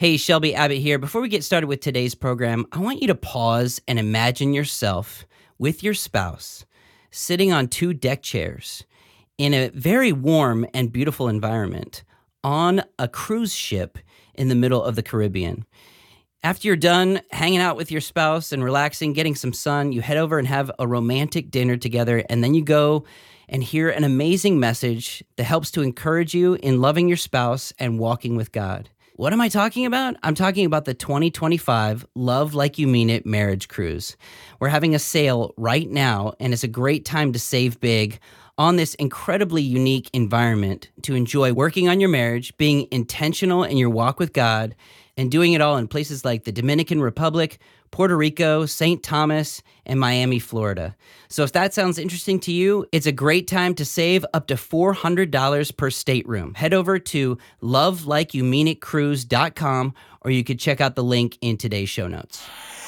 Hey, Shelby Abbott here. Before we get started with today's program, I want you to pause and imagine yourself with your spouse sitting on two deck chairs in a very warm and beautiful environment on a cruise ship in the middle of the Caribbean. After you're done hanging out with your spouse and relaxing, getting some sun, you head over and have a romantic dinner together, and then you go and hear an amazing message that helps to encourage you in loving your spouse and walking with God. What am I talking about? I'm talking about the 2025 Love Like You Mean It Marriage Cruise. We're having a sale right now, and it's a great time to save big on this incredibly unique environment to enjoy working on your marriage, being intentional in your walk with God, and doing it all in places like the Dominican Republic, Puerto Rico, St. Thomas, and Miami, Florida. So if that sounds interesting to you, it's a great time to save up to $400 per stateroom. Head over to lovelikeyoummeanitcruise.com, or you could check out the link in today's show notes.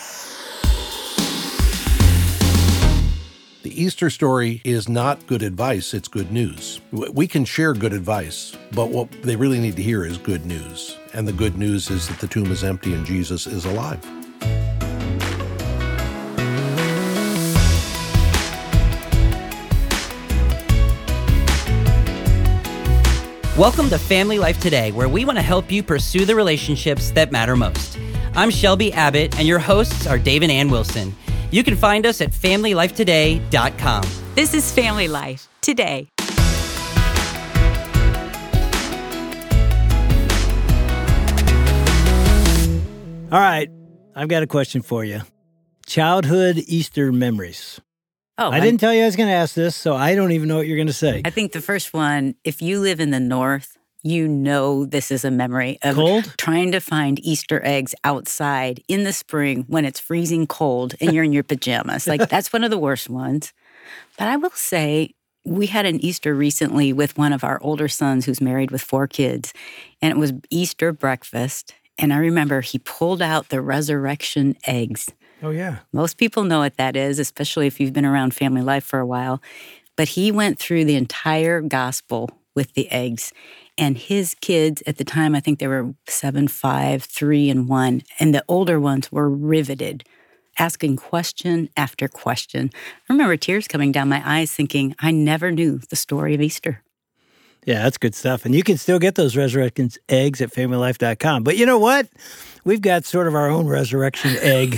The Easter story is not good advice, it's good news. We can share good advice, but what they really need to hear is good news. And the good news is that the tomb is empty and Jesus is alive. Welcome to Family Life Today, where we want to help you pursue the relationships that matter most. I'm Shelby Abbott, and your hosts are Dave and Ann Wilson. You can find us at FamilyLifeToday.com. This is Family Life Today. All right, I've got a question for you. Childhood Easter memories. I didn't tell you I was going to ask this, so I don't even know what you're going to say. I think the first one, if you live in the North, you know this is a memory of Cold? Trying to find Easter eggs outside in the spring when it's freezing cold and you're in your pajamas. Like, that's one of the worst ones. But I will say, we had an Easter recently with one of our older sons who's married with 4 kids, and it was Easter breakfast. And I remember he pulled out the resurrection eggs. Oh, yeah. Most people know what that is, especially if you've been around family life for a while. But he went through the entire gospel with the eggs. And his kids at the time, I think they were 7, 5, 3, and 1. And the older ones were riveted, asking question after question. I remember tears coming down my eyes thinking, I never knew the story of Easter. Yeah, that's good stuff. And you can still get those resurrection eggs at FamilyLife.com. But you know what? We've got sort of our own resurrection egg.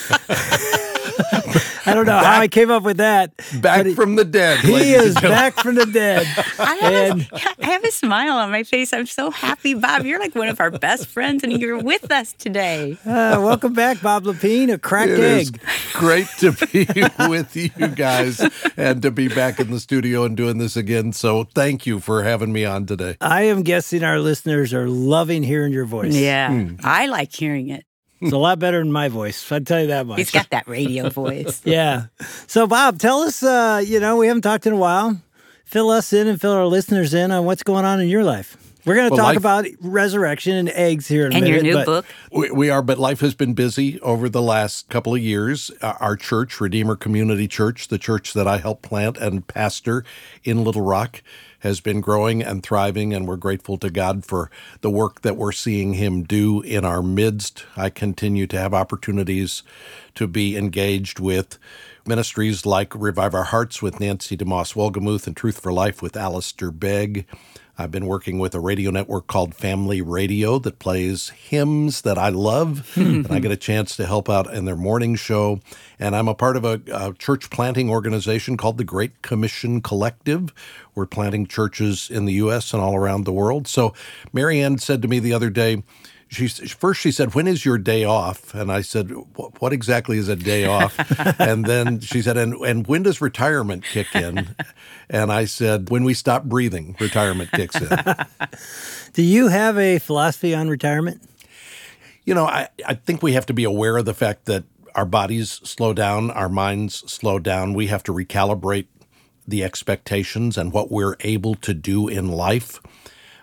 I don't know how I came up with that. Back from the dead. He is back from the dead. I have a smile on my face. I'm so happy, Bob. You're like one of our best friends, and you're with us today. Welcome back, Bob Lapine, a cracked egg. It is great to be with you guys and to be back in the studio and doing this again. So thank you for having me on today. I am guessing our listeners are loving hearing your voice. Yeah, I like hearing it. It's a lot better than my voice, I'll tell you that much. He's got that radio voice. Yeah. So, Bob, tell us, we haven't talked in a while. Fill us in and fill our listeners in on what's going on in your life. We're going to talk about resurrection and eggs here in a minute. And your new book. We are, but life has been busy over the last couple of years. Our church, Redeemer Community Church, the church that I helped plant and pastor in Little Rock, has been growing and thriving, and we're grateful to God for the work that we're seeing Him do in our midst. I continue to have opportunities to be engaged with ministries like Revive Our Hearts with Nancy DeMoss Wolgemuth and Truth for Life with Alistair Begg. I've been working with a radio network called Family Radio that plays hymns that I love, and I get a chance to help out in their morning show. And I'm a part of a church planting organization called the Great Commission Collective. We're planting churches in the U.S. and all around the world. So Marianne said to me the other day, she said, when is your day off? And I said, what exactly is a day off? And then she said, and when does retirement kick in? And I said, when we stop breathing, retirement kicks in. Do you have a philosophy on retirement? You know, I think we have to be aware of the fact that our bodies slow down, our minds slow down. We have to recalibrate the expectations and what we're able to do in life.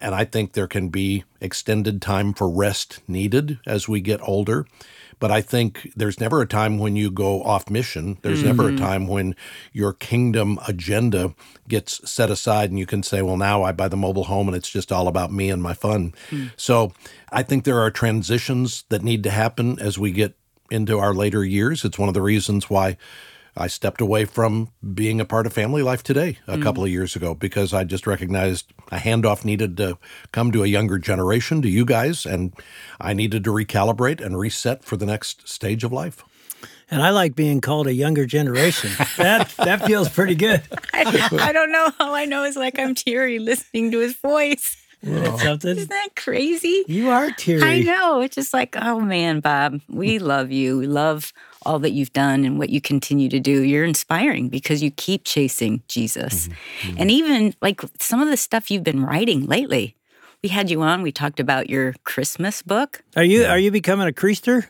And I think there can be extended time for rest needed as we get older. But I think there's never a time when you go off mission. There's never a time when your kingdom agenda gets set aside and you can say, well, now I buy the mobile home and it's just all about me and my fun. So I think there are transitions that need to happen as we get into our later years. It's one of the reasons why I stepped away from being a part of family life today a couple of years ago, because I just recognized a handoff needed to come to a younger generation, to you guys, and I needed to recalibrate and reset for the next stage of life. And I like being called a younger generation. That feels pretty good. I don't know how I know. It's like I'm teary listening to his voice. That's something. Isn't that crazy? You are teary. I know. It's just like, oh man, Bob, we love you. We love all that you've done and what you continue to do. You're inspiring because you keep chasing Jesus. And even like some of the stuff you've been writing lately. We had you on. We talked about your Christmas book. Are you becoming a creaster?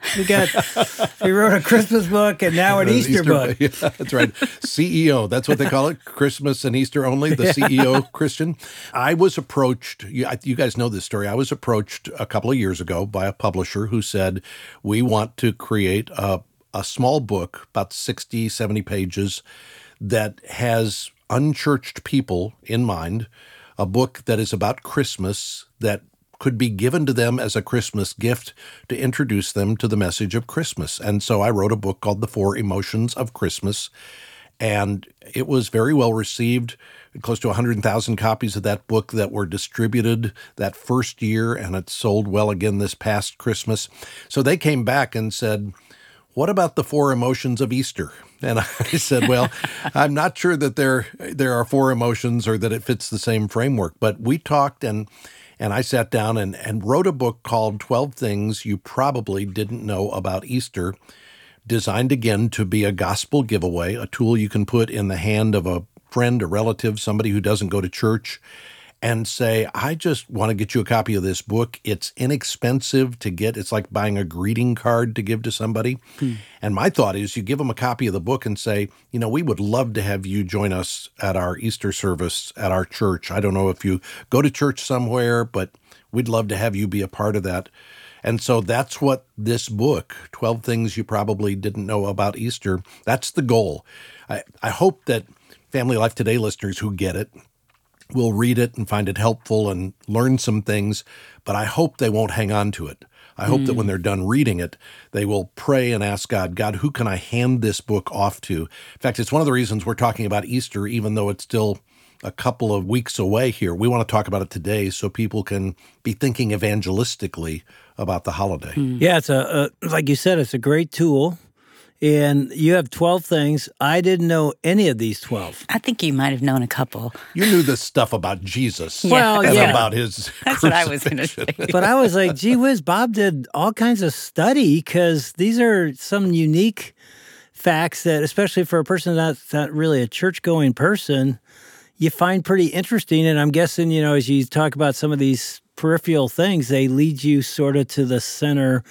We wrote a Christmas book and now an Easter book. Yeah, that's right. CEO. That's what they call it. Christmas and Easter only. The CEO Christian. I was approached. You guys know this story. I was approached a couple of years ago by a publisher who said, we want to create a small book, about 60, 70 pages, that has unchurched people in mind. A book that is about Christmas that could be given to them as a Christmas gift to introduce them to the message of Christmas. And so I wrote a book called The 4 Emotions of Christmas, and it was very well received. Close to 100,000 copies of that book that were distributed that first year, and it sold well again this past Christmas. So they came back and said, what about the 4 emotions of Easter? And I said, well, I'm not sure that there are 4 emotions or that it fits the same framework. But we talked, and I sat down and wrote a book called 12 Things You Probably Didn't Know About Easter, designed again to be a gospel giveaway, a tool you can put in the hand of a friend, a relative, somebody who doesn't go to church, and say, I just want to get you a copy of this book. It's inexpensive to get. It's like buying a greeting card to give to somebody. And my thought is you give them a copy of the book and say, we would love to have you join us at our Easter service at our church. I don't know if you go to church somewhere, but we'd love to have you be a part of that. And so that's what this book, 12 Things You Probably Didn't Know About Easter, that's the goal. I hope that Family Life Today listeners who get it will read it and find it helpful and learn some things, but I hope they won't hang on to it. I hope that when they're done reading it, they will pray and ask God, who can I hand this book off to? In fact, it's one of the reasons we're talking about Easter, even though it's still a couple of weeks away here. We want to talk about it today so people can be thinking evangelistically about the holiday. Yeah, it's like you said, it's a great tool. And you have 12 things. I didn't know any of these 12. I think you might have known a couple. You knew this stuff about Jesus. Well, and yeah. about his That's what I was going to say. But I was like, gee whiz, Bob did all kinds of study because these are some unique facts that, especially for a person that's not really a church-going person, you find pretty interesting. And I'm guessing, as you talk about some of these peripheral things, they lead you sort of to the center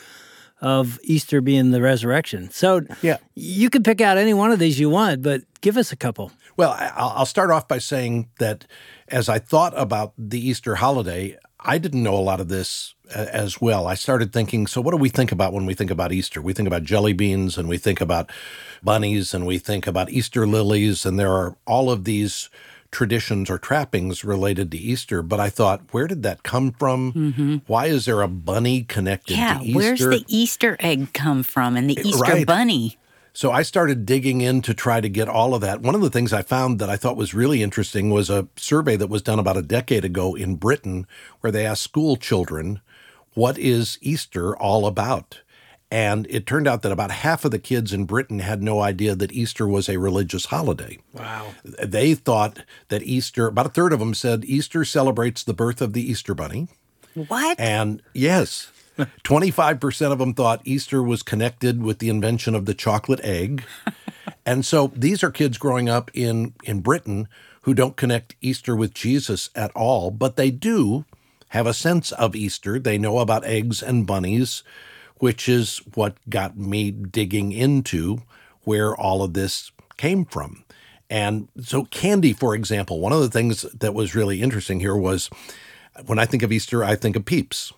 of Easter being the resurrection. So you can pick out any one of these you want, but give us a couple. Well, I'll start off by saying that as I thought about the Easter holiday, I didn't know a lot of this as well. I started thinking, so what do we think about when we think about Easter? We think about jelly beans, and we think about bunnies, and we think about Easter lilies, and there are all of these traditions or trappings related to Easter, but I thought, where did that come from? Why is there a bunny connected to Easter? Yeah, where's the Easter egg come from and the Easter bunny? So I started digging in to try to get all of that. One of the things I found that I thought was really interesting was a survey that was done about a decade ago in Britain where they asked school children, what is Easter all about? And it turned out that about half of the kids in Britain had no idea that Easter was a religious holiday. Wow. They thought that Easter, about a third of them said Easter celebrates the birth of the Easter Bunny. What? And yes, 25% of them thought Easter was connected with the invention of the chocolate egg. And so these are kids growing up in Britain who don't connect Easter with Jesus at all, but they do have a sense of Easter. They know about eggs and bunnies, which is what got me digging into where all of this came from. And so candy, for example, one of the things that was really interesting here was When I think of Easter, I think of Peeps.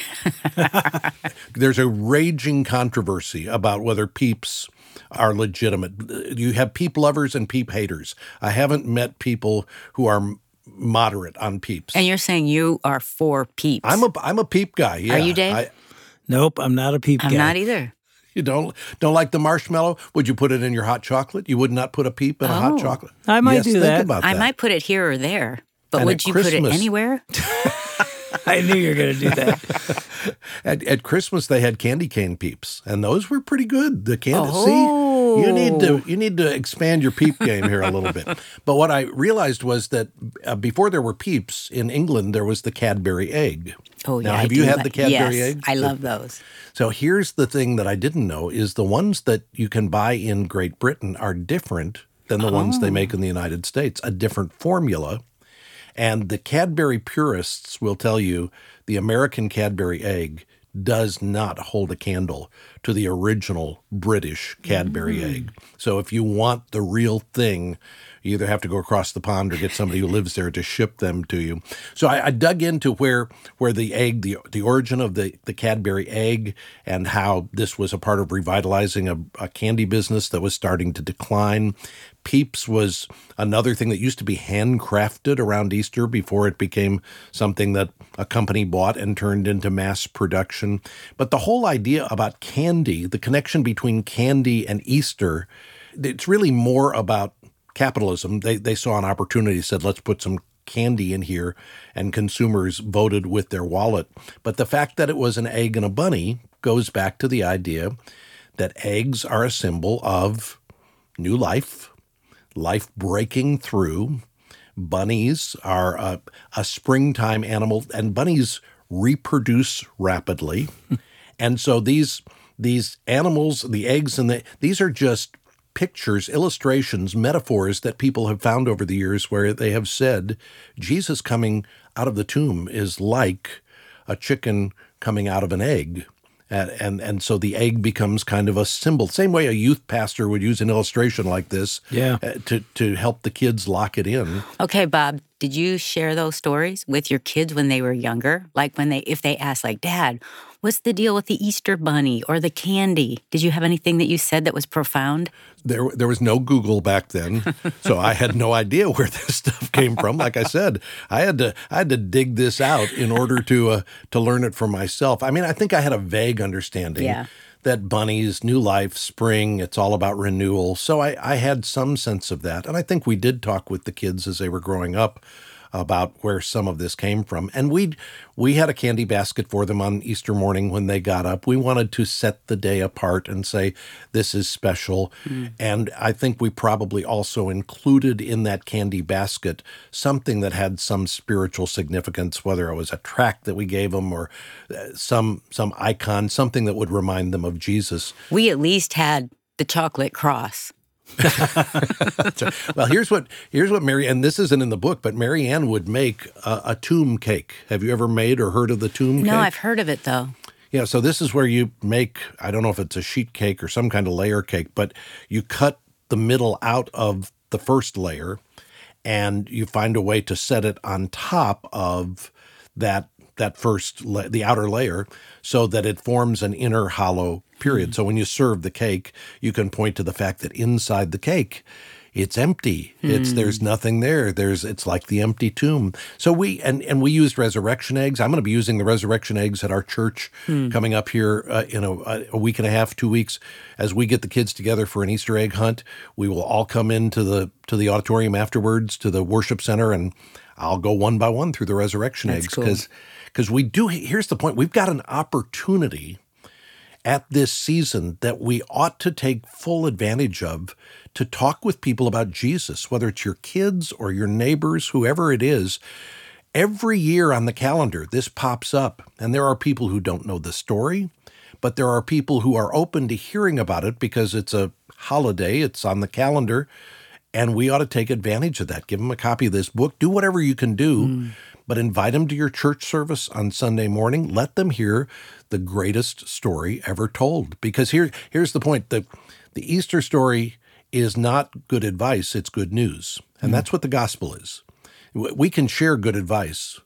There's a raging controversy about whether Peeps are legitimate. You have Peep lovers and Peep haters. I haven't met people who are moderate on Peeps. And you're saying you are for Peeps. I'm a Peep guy. Yeah. Are you, Dave? Nope, I'm not a Peep guy. I'm not either. You don't like the marshmallow? Would you put it in your hot chocolate? You would not put a Peep in a hot chocolate? I might do think that. About that. I might put it here or there, but And would at you put it Christmas- anywhere? I knew you were going to do that. At Christmas, they had candy cane Peeps, and those were pretty good. The candy, Oh. see, you need to expand your Peep game here a little bit. But what I realized was that before there were Peeps in England, there was the Cadbury egg. Oh, yeah. Now, I have you do had like- the Cadbury yes, egg? I love those. So here's the thing that I didn't know is the ones that you can buy in Great Britain are different than the ones they make in the United States, a different formula. And the Cadbury purists will tell you the American Cadbury egg does not hold a candle to the original British Cadbury egg. So if you want the real thing, you either have to go across the pond or get somebody who lives there to ship them to you. So I dug into where the egg, the origin of the Cadbury egg, and how this was a part of revitalizing a candy business that was starting to decline. Peeps was another thing that used to be handcrafted around Easter before it became something that a company bought and turned into mass production. But the whole idea about candy, the connection between candy and Easter, it's really more about capitalism. They saw an opportunity, said, let's put some candy in here, and consumers voted with their wallet. But the fact that it was an egg and a bunny goes back to the idea that eggs are a symbol of new life, life breaking through. Bunnies are a springtime animal, and bunnies reproduce rapidly. And so these animals, the eggs, these are just pictures, illustrations, metaphors that people have found over the years where they have said Jesus coming out of the tomb is like a chicken coming out of an egg. And so the egg becomes kind of a symbol. Same way a youth pastor would use an illustration like this to help the kids lock it in. Okay, Bob, did you share those stories with your kids when they were younger? Like if they asked, like, Dad, what's the deal with the Easter bunny or the candy? Did you have anything that you said that was profound? There was no Google back then, so I had no idea where this stuff came from. Like I said, I had to dig this out in order to learn it for myself. I mean, I think I had a vague understanding that bunnies, new life, spring, it's all about renewal. So I had some sense of that, and I think we did talk with the kids as they were growing up about where some of this came from. And we had a candy basket for them on Easter morning when they got up. We wanted to set the day apart and say, this is special. And I think we probably also included in that candy basket something that had some spiritual significance, whether it was a tract that we gave them or some icon, something that would remind them of Jesus. We at least had the chocolate cross. Well, here's what Mary, and this isn't in the book, but Mary Ann would make a tomb cake. Have you ever made or heard of the tomb cake? No, I've heard of it, though. Yeah, so this is where you make, I don't know if it's a sheet cake or some kind of layer cake, but you cut the middle out of the first layer and you find a way to set it on top of that the outer layer so that it forms an inner hollow period. So when you serve the cake, you can point to the fact that inside the cake, it's empty. There's nothing there. It's like the empty tomb. So we used resurrection eggs. I'm going to be using the resurrection eggs at our church coming up here in a week and a half, 2 weeks. As we get the kids together for an Easter egg hunt, we will all come into the auditorium afterwards to the worship center, and I'll go one by one through the resurrection eggs because we do. Here's the point: we've got an opportunity at this season that we ought to take full advantage of to talk with people about Jesus, whether it's your kids or your neighbors, whoever it is. Every year on the calendar, this pops up, and there are people who don't know the story, but there are people who are open to hearing about it because it's a holiday, it's on the calendar, and we ought to take advantage of that. Give them a copy of this book. Do whatever you can do, but invite them to your church service on Sunday morning. Let them hear the greatest story ever told. Because here's the point. The Easter story is not good advice, it's good news. And that's what the gospel is. We can share good advice,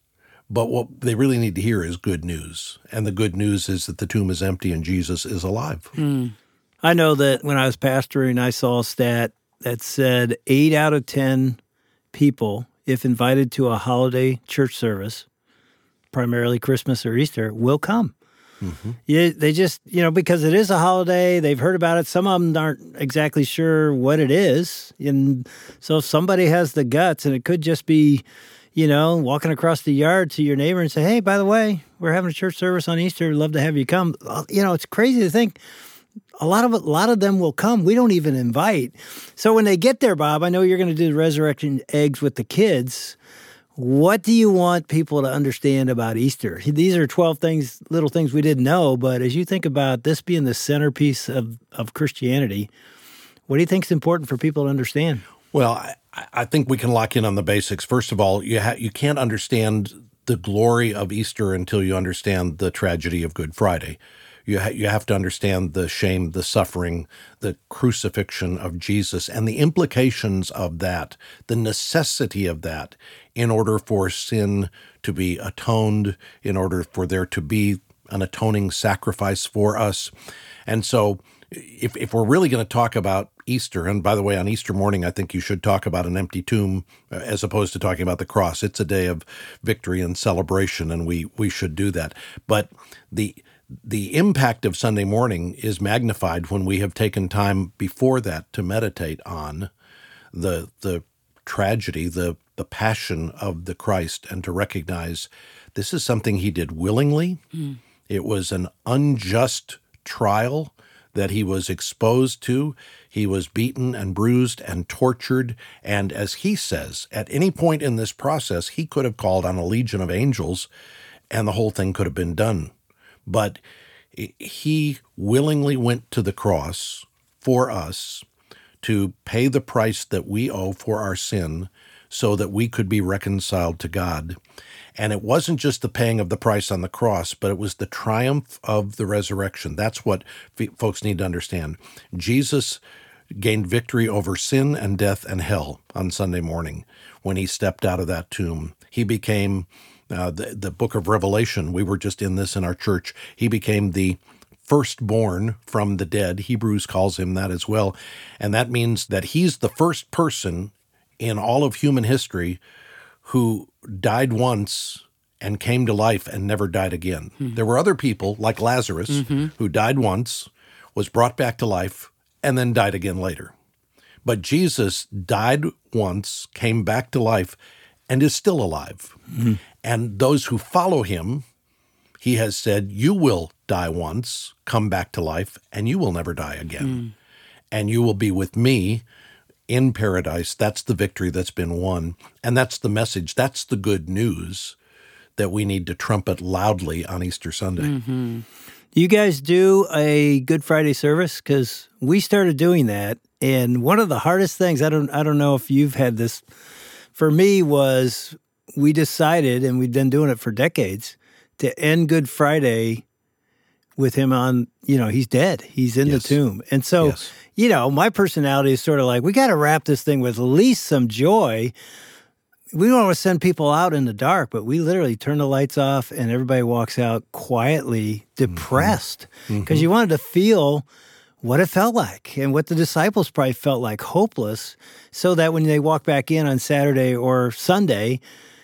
But what they really need to hear is good news. And the good news is that the tomb is empty and Jesus is alive. I know that when I was pastoring, I saw a stat that said 8 out of 10 people, if invited to a holiday church service, primarily Christmas or Easter, will come. Yeah, they just, because it is a holiday, they've heard about it. Some of them aren't exactly sure what it is. And so if somebody has the guts, and it could just be, walking across the yard to your neighbor and say, hey, by the way, we're having a church service on Easter. We'd love to have you come. It's crazy to think a lot of them will come. We don't even invite. So when they get there, Bob, I know you're going to do the resurrection eggs with the kids. What do you want people to understand about Easter? These are 12 things, little things we didn't know, but as you think about this being the centerpiece of Christianity, what do you think is important for people to understand? Well, I think we can lock in on the basics. First of all, you can't understand the glory of Easter until you understand the tragedy of Good Friday. You have to understand the shame, the suffering, the crucifixion of Jesus, and the implications of that, the necessity of that, in order for sin to be atoned, in order for there to be an atoning sacrifice for us. And so if we're really going to talk about Easter, and by the way, on Easter morning, I think you should talk about an empty tomb as opposed to talking about the cross. It's a day of victory and celebration, and we should do that. But the impact of Sunday morning is magnified when we have taken time before that to meditate on the tragedy, the passion of the Christ, and to recognize this is something he did willingly. It was an unjust trial that he was exposed to. He was beaten and bruised and tortured. And as he says, at any point in this process, he could have called on a legion of angels and the whole thing could have been done. But he willingly went to the cross for us to pay the price that we owe for our sin so that we could be reconciled to God. And it wasn't just the paying of the price on the cross, but it was the triumph of the resurrection. That's what folks need to understand. Jesus gained victory over sin and death and hell on Sunday morning when he stepped out of that tomb. He became the book of Revelation. We were just in this in our church. He became the firstborn from the dead. Hebrews calls him that as well. And that means that he's the first person in all of human history who died once and came to life and never died again. There were other people, like Lazarus, who died once, was brought back to life, and then died again later. But Jesus died once, came back to life, and is still alive. And those who follow him, he has said, you will die once, come back to life, and you will never die again. And you will be with me in paradise. That's the victory that's been won. And that's the message. That's the good news that we need to trumpet loudly on Easter Sunday. Do you guys do a Good Friday service? Because we started doing that. And one of the hardest things, I don't know if you've had this, for me was we decided, and we've been doing it for decades, to end Good Friday with him on, he's dead. He's in the tomb. And so, my personality is sort of like, we got to wrap this thing with at least some joy. We don't want to send people out in the dark, but we literally turn the lights off and everybody walks out quietly depressed because you wanted to feel what it felt like and what the disciples probably felt like, hopeless, so that when they walk back in on Saturday or Sunday,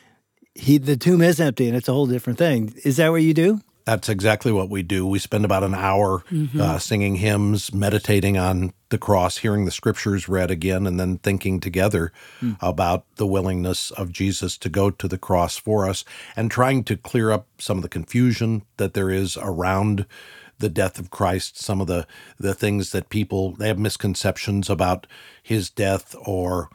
the tomb is empty and it's a whole different thing. Is that what you do? That's exactly what we do. We spend about an hour singing hymns, meditating on the cross, hearing the scriptures read again, and then thinking together about the willingness of Jesus to go to the cross for us and trying to clear up some of the confusion that there is around the death of Christ, some of the things that they have misconceptions about his death or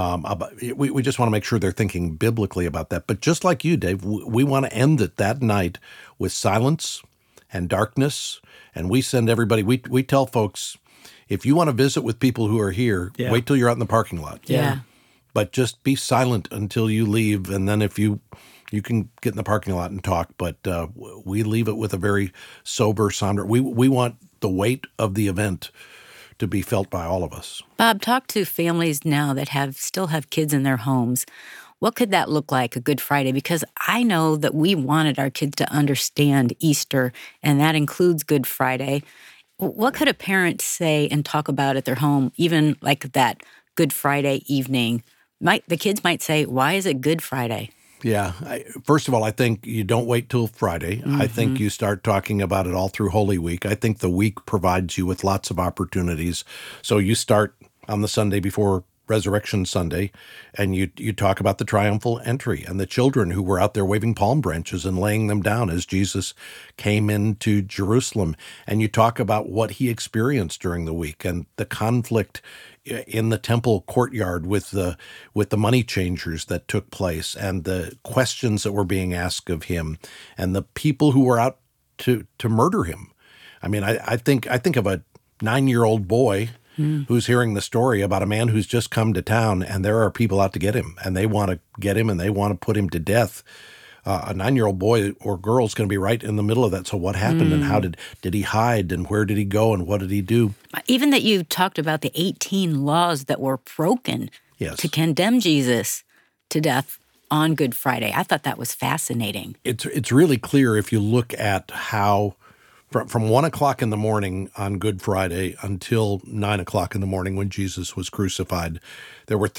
we just want to make sure they're thinking biblically about that. But just like you, Dave, we want to end it that night with silence and darkness. And we send everybody, we tell folks, if you want to visit with people who are here, wait till you're out in the parking lot. Yeah. But just be silent until you leave. And then if you can get in the parking lot and talk. But we leave it with a very sober, somber. We want the weight of the event to be felt by all of us. Bob, talk to families now that still have kids in their homes. What could that look like, a Good Friday? Because I know that we wanted our kids to understand Easter, and that includes Good Friday. What could a parent say and talk about at their home, even like that Good Friday evening? The kids might say, why is it Good Friday? Yeah. First of all, I think you don't wait till Friday. I think you start talking about it all through Holy Week. I think the week provides you with lots of opportunities. So you start on the Sunday before Resurrection Sunday, and you talk about the triumphal entry and the children who were out there waving palm branches and laying them down as Jesus came into Jerusalem. And you talk about what he experienced during the week and the conflict in the temple courtyard with the money changers that took place, and the questions that were being asked of him, and the people who were out to murder him. I mean, I think of a 9-year-old boy who's hearing the story about a man who's just come to town, and there are people out to get him, and they want to get him, and they want to put him to death. A 9-year-old boy or girl is going to be right in the middle of that. So what happened, and how did he hide, and where did he go, and what did he do? Even that you talked about the 18 laws that were broken to condemn Jesus to death on Good Friday. I thought that was fascinating. It's really clear if you look at how from 1 o'clock in the morning on Good Friday until 9 o'clock in the morning when Jesus was crucified, there were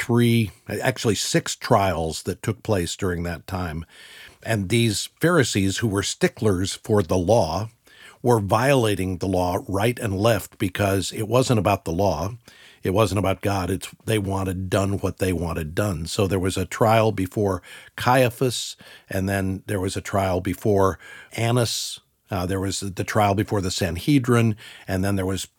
6 trials that took place during that time. And these Pharisees, who were sticklers for the law, were violating the law right and left because it wasn't about the law. It wasn't about God. They wanted done what they wanted done. So there was a trial before Caiaphas, and then there was a trial before Annas. There was the trial before the Sanhedrin, and then there was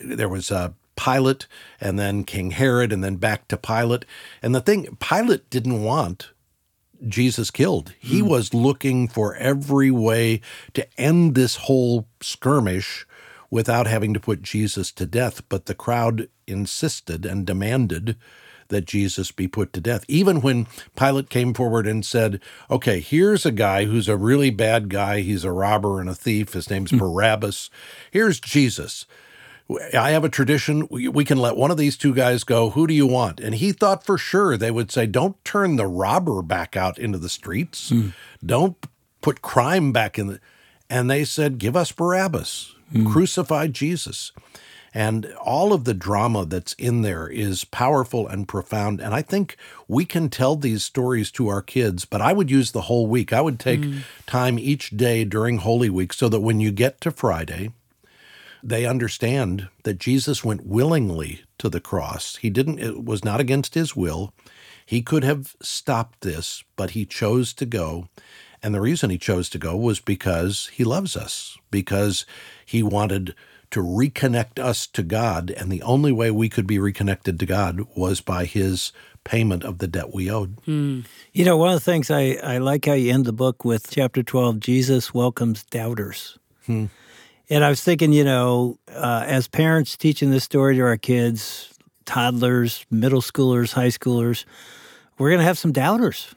Pilate, and then King Herod, and then back to Pilate. And the thing, Pilate didn't want Jesus killed. He was looking for every way to end this whole skirmish without having to put Jesus to death. But the crowd insisted and demanded that Jesus be put to death. Even when Pilate came forward and said, okay, here's a guy who's a really bad guy. He's a robber and a thief. His name's Barabbas. Here's Jesus. I have a tradition. We can let one of these two guys go. Who do you want? And he thought for sure they would say, don't turn the robber back out into the streets. Don't put crime back in the... And they said, give us Barabbas. Crucify Jesus. And all of the drama that's in there is powerful and profound. And I think we can tell these stories to our kids, but I would use the whole week. I would take time each day during Holy Week so that when you get to Friday, they understand that Jesus went willingly to the cross. It was not against his will. He could have stopped this, but he chose to go. And the reason he chose to go was because he loves us, because he wanted to reconnect us to God. And the only way we could be reconnected to God was by his payment of the debt we owed. You know, one of the things I like how you end the book with chapter 12, Jesus welcomes doubters. And I was thinking, as parents teaching this story to our kids, toddlers, middle schoolers, high schoolers, we're going to have some doubters.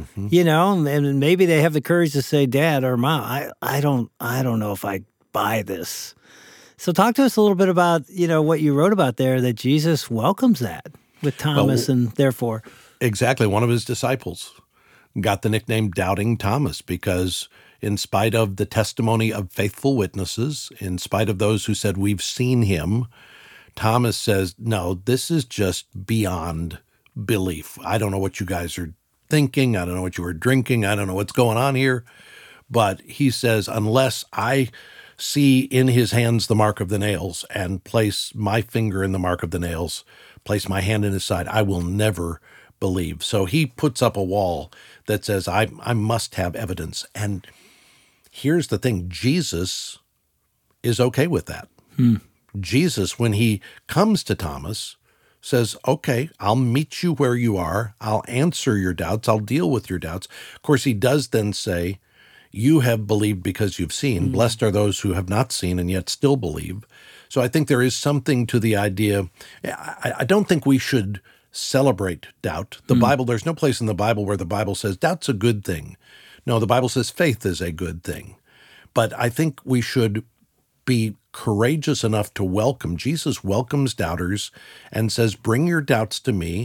And maybe they have the courage to say, Dad or Mom, I don't know if I buy this. So talk to us a little bit about, what you wrote about there, that Jesus welcomes that with Thomas, and therefore. Exactly. One of his disciples got the nickname Doubting Thomas because in spite of the testimony of faithful witnesses, in spite of those who said, we've seen him, Thomas says, no, this is just beyond belief. I don't know what you guys are thinking. I don't know what you were drinking. I don't know what's going on here. But he says, unless I see in his hands the mark of the nails and place my finger in the mark of the nails, place my hand in his side, I will never believe. So he puts up a wall that says, I must have evidence. And here's the thing, Jesus is okay with that. Jesus, when he comes to Thomas, says, okay, I'll meet you where you are. I'll answer your doubts. I'll deal with your doubts. Of course, he does then say, you have believed because you've seen. Blessed are those who have not seen and yet still believe. So I think there is something to the idea. I don't think we should celebrate doubt. The Bible, there's no place in the Bible where the Bible says doubt's a good thing. No, the Bible says faith is a good thing. But I think we should be courageous enough to welcome. Jesus welcomes doubters and says, bring your doubts to me,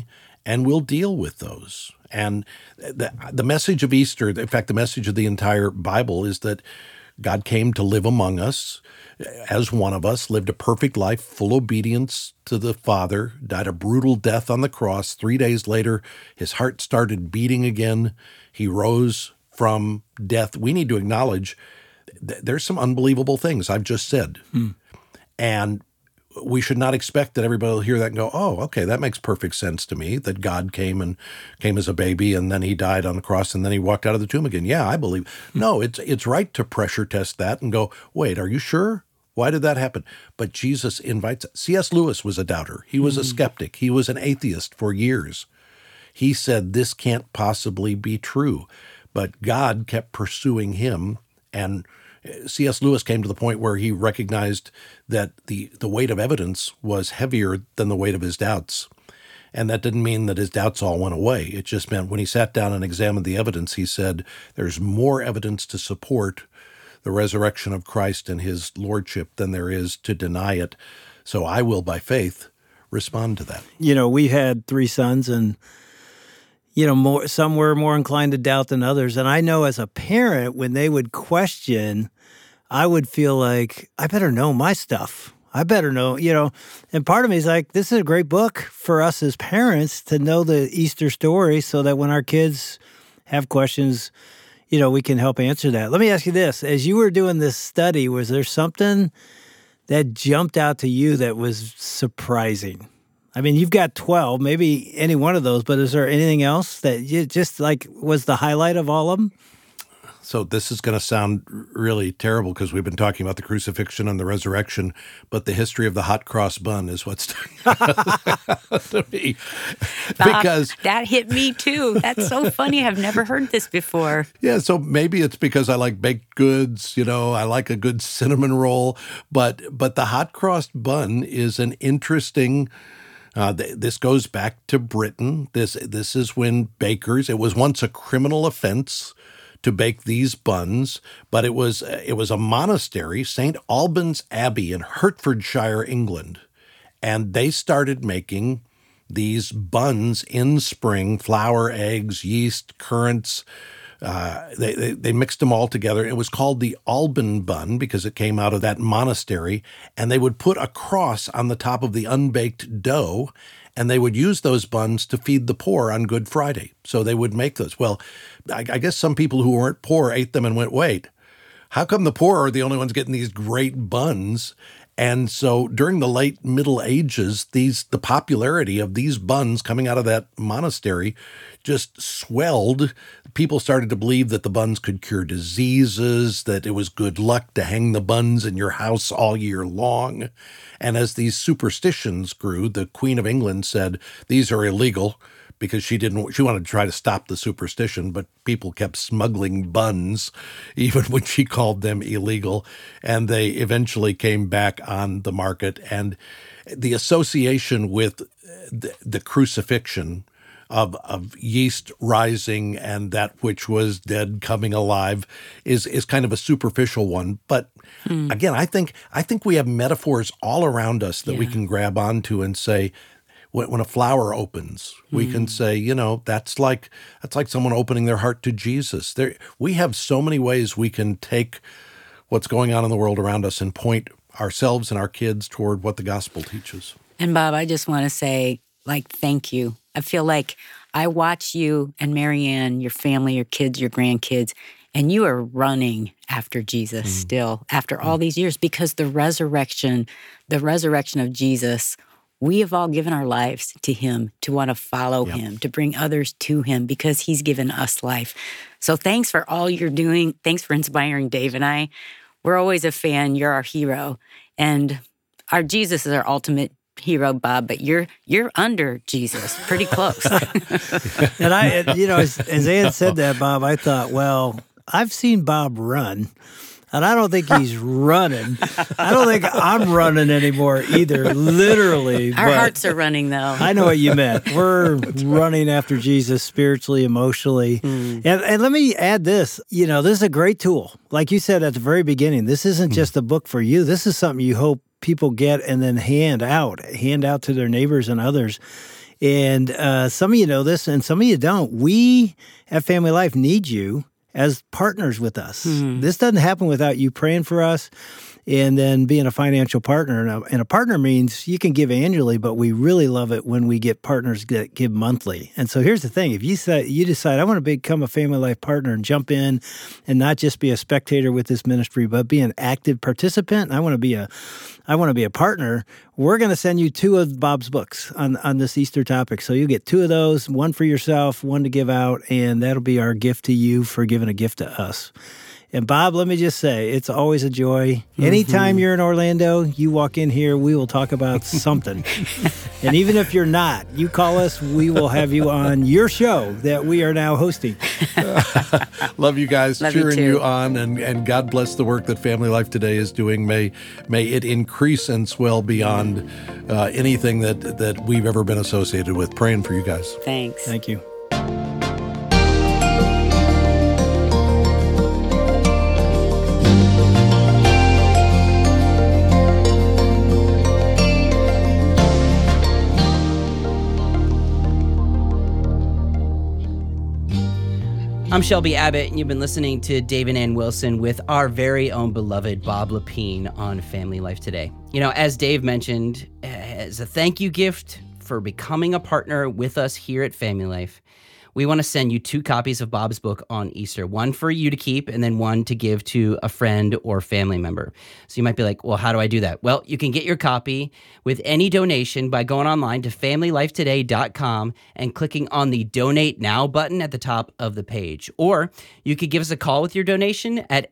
and we'll deal with those. And the message of Easter, in fact, the message of the entire Bible is that God came to live among us as one of us, lived a perfect life, full obedience to the Father, died a brutal death on the cross. 3 days later, his heart started beating again. He rose from death. We need to acknowledge there's some unbelievable things I've just said. And we should not expect that everybody will hear that and go, oh, okay, that makes perfect sense to me, that God came as a baby, and then he died on the cross, and then he walked out of the tomb again. Yeah, I believe. No, it's right to pressure test that and go, wait, are you sure? Why did that happen? But Jesus invites. C.S. Lewis was a doubter. He was a skeptic. He was an atheist for years. He said, this can't possibly be true. But God kept pursuing him, and C.S. Lewis came to the point where he recognized that the weight of evidence was heavier than the weight of his doubts. And that didn't mean that his doubts all went away. It just meant when he sat down and examined the evidence, he said, there's more evidence to support the resurrection of Christ and his lordship than there is to deny it. So I will, by faith, respond to that. We had 3 sons, and some were more inclined to doubt than others. And I know as a parent, when they would question, I would feel like, I better know my stuff. I better know, And part of me is like, this is a great book for us as parents to know the Easter story so that when our kids have questions, we can help answer that. Let me ask you this. As you were doing this study, was there something that jumped out to you that was surprising? I mean, you've got 12, maybe any one of those, but is there anything else that you just was the highlight of all of them? So this is going to sound really terrible because we've been talking about the crucifixion and the resurrection, but the history of the hot cross bun is what's to me. Because that hit me too. That's so funny. I've never heard this before. Yeah, so maybe it's because I like baked goods, I like a good cinnamon roll, but the hot cross bun is an interesting. This goes back to Britain. This is when bakers. It was once a criminal offense to bake these buns, but it was a monastery, St. Albans Abbey in Hertfordshire, England, and they started making these buns in spring: flour, eggs, yeast, currants. They mixed them all together. It was called the Alban bun because it came out of that monastery, and they would put a cross on the top of the unbaked dough, and they would use those buns to feed the poor on Good Friday. So they would make those. Well, I guess some people who weren't poor ate them and went, wait, how come the poor are the only ones getting these great buns? And so during the late Middle Ages, the popularity of these buns coming out of that monastery just swelled. People started to believe that the buns could cure diseases, that it was good luck to hang the buns in your house all year long. And as these superstitions grew, the Queen of England said, these are illegal, because she wanted to try to stop the superstition, but people kept smuggling buns, even when she called them illegal, and they eventually came back on the market. And the association with the crucifixion of yeast rising and that which was dead coming alive is kind of a superficial one. But again, I think we have metaphors all around us that we can grab onto and say, when a flower opens, we can say, that's like someone opening their heart to Jesus. We have so many ways we can take what's going on in the world around us and point ourselves and our kids toward what the gospel teaches. And Bob, I just want to say, thank you. I feel like I watch you and Marianne, your family, your kids, your grandkids, and you are running after Jesus still after all these years, because the resurrection of Jesus, we have all given our lives to him, to want to follow him, to bring others to him, because he's given us life. So thanks for all you're doing. Thanks for inspiring Dave and I. We're always a fan. You're our hero. And our Jesus is our ultimate hero, Bob, but you're under Jesus, pretty close. And as Ann said that, Bob, I thought, well, I've seen Bob run, and I don't think he's running. I don't think I'm running anymore either, literally. Our hearts are running, though. I know what you meant. We're running after Jesus spiritually, emotionally. And let me add this. This is a great tool. Like you said at the very beginning, this isn't just a book for you. This is something you hope people get and then hand out to their neighbors and others. And some of you know this and some of you don't. We at Family Life need you as partners with us. This doesn't happen without you praying for us and then being a financial partner. And a partner means you can give annually, but we really love it when we get partners that give monthly. And so here's the thing. If you decide, I want to become a Family Life partner and jump in and not just be a spectator with this ministry, but be an active participant, I want to be a partner, we're going to send you 2 of Bob's books on this Easter topic. So you get 2 of those, one for yourself, one to give out, and that'll be our gift to you for giving a gift to us. And Bob, let me just say, it's always a joy. Anytime you're in Orlando, you walk in here, we will talk about something. And even if you're not, you call us, we will have you on your show that we are now hosting. Love you guys, Love cheering you you on, and God bless the work that Family Life Today is doing. May it increase and swell beyond anything that we've ever been associated with. Praying for you guys. Thanks. Thank you. I'm Shelby Abbott, and you've been listening to Dave and Ann Wilson with our very own beloved Bob Lepine on Family Life Today. You know, as Dave mentioned, as a thank you gift for becoming a partner with us here at Family Life, we want to send you 2 copies of Bob's book on Easter, one for you to keep and then one to give to a friend or family member. So you might be like, well, how do I do that? Well, you can get your copy with any donation by going online to familylifetoday.com and clicking on the Donate Now button at the top of the page. Or you could give us a call with your donation at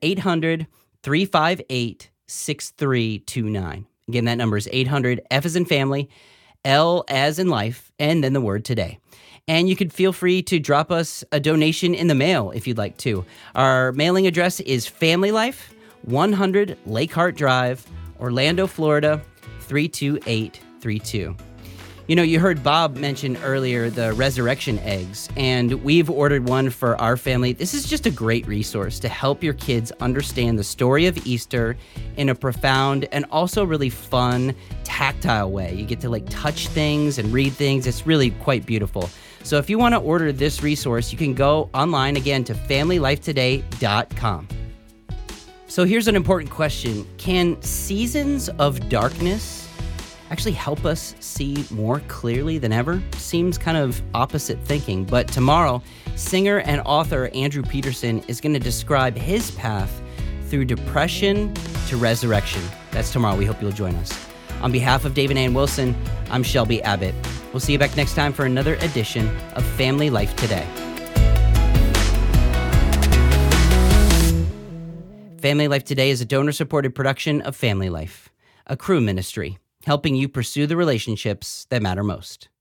800-358-6329. Again, that number is 800, F as in family, L as in life, and then the word today. And you could feel free to drop us a donation in the mail if you'd like to. Our mailing address is Family Life, 100 Lake Hart Drive, Orlando, Florida, 32832. You know, you heard Bob mention earlier the resurrection eggs, and we've ordered one for our family. This is just a great resource to help your kids understand the story of Easter in a profound and also really fun, tactile way. You get to touch things and read things. It's really quite beautiful. So if you want to order this resource, you can go online again to familylifetoday.com. So here's an important question. Can seasons of darkness actually help us see more clearly than ever? Seems kind of opposite thinking, but tomorrow, singer and author Andrew Peterson is going to describe his path through depression to resurrection. That's tomorrow. We hope you'll join us. On behalf of Dave and Ann Wilson, I'm Shelby Abbott. We'll see you back next time for another edition of Family Life Today. Family Life Today is a donor-supported production of Family Life, a Cru ministry, helping you pursue the relationships that matter most.